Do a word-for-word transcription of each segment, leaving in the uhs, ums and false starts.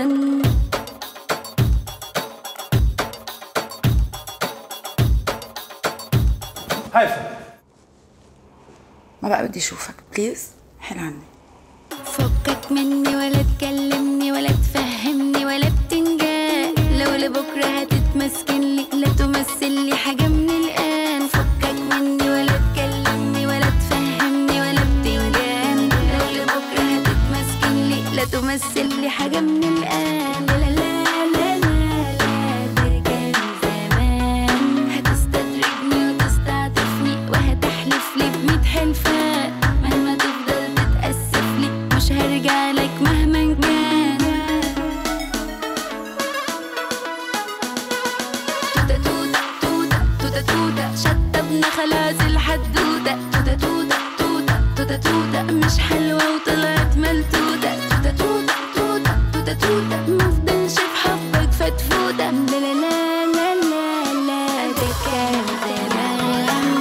زمان. هيفا ما بقى بدي اشوفك بليز، حل عني. فكك مني ولا تكلمني ولا تفهمني ولا بتنجان، لو لبكره هتتمسكن لي لا تمثل لي حاجه من الان. فكك مني ولا تكلمني ولا تفهمني ولا بتنجان، لو لبكره هتتمسكن لي لا تمثل لي حاجه من الان. لا لا لا لا لا ده كان زمان، هتستدرجني وتستعطفني وهتحلف لي بميت حلفان، مهما تفضل تتأسف لي مش هرجع لك مهما كان. توتة توتة توتة توتة توتة شطبنا خلاص الحدودة. توتة توتة توتة توتة توتة مش حلوة وطلعت ملتوتة. توتة توتة توتة توتة توتة مفضلش في حبك فتفوتة. لا لا لا لا لا لا ده كان زمان.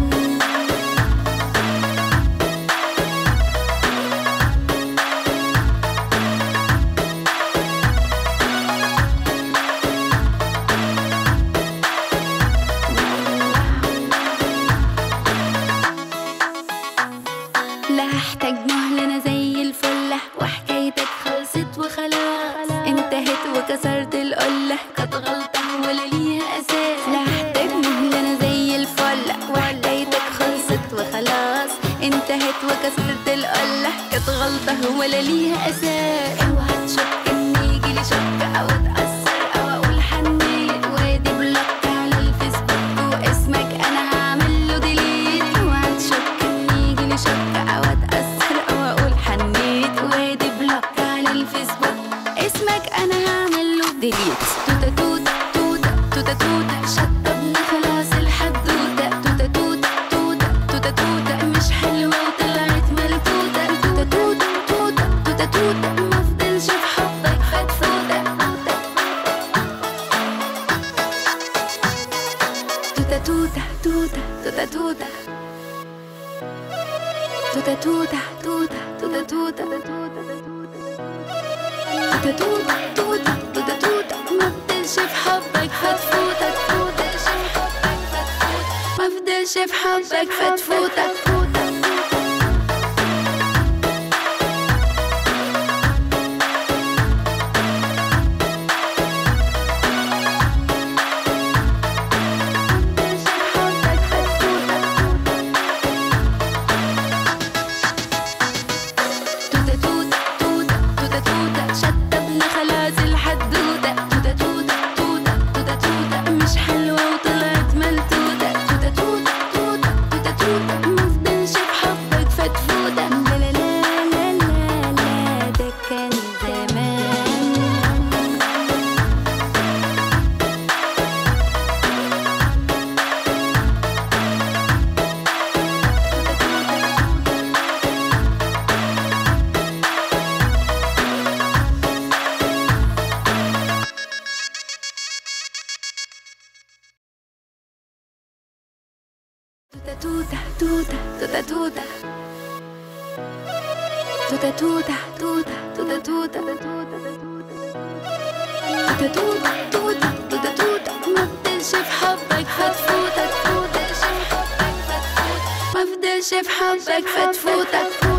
لا هحتاج مهلة أنا زي الفلة، وحكايتك خلصت وخلاص انتهت وكسرت القلة، كانت غلطة ولا ليها أساس. لا هحتاج مهلة أنا زي الفلة، وحكايتك خلصت وخلاص انتهت وكسرت القلة، كانت غلطة ولا ليها أساس. اوعى تشك إن يجيلي شك أو أتأثر أو أقول حنيت، وادي بلوك على الفيسبوك واسمك أنا هعمل له ديليت. اوعى تشك إن يجيلي شك أو أتأثر أو أقول حنيت، وادي بلوك على الفيسبوك اسمك أنا هعمل له ديليت. توتة توتة توتة توتة توتة شطبنا خلاص الحدودة. توتة توتة توتة توتة توتة مش حلوة وطلعت ملتوتة. توتة توتة توتة توتة توتة مفضلش في حبك فتفوتة. توتة توتة توتة توتة توتة توتة توتة توتة توتة توتة توتة توتة توتة توتة توتة مفضلش في حبك فتفوتك. مفضلش في حبك فتفوتك. توتة توتة توتة توتة توتة شطبنا خلاص الحدودة. توتة توتة توتة توتة توتة مش حلوة وطلعت ملتوتة. توتة توتة توتة توتة توتة مفضلش في حبك فتفوتة. لا لا لا لا لا لا ده كان زمان. توتة توتة توتة توتة توتة توتة توتة توتة توتة توتة توتة توتة توتة توتة مفضلش في حبك فتفوتك. مفضلش في حبك فتفوتك.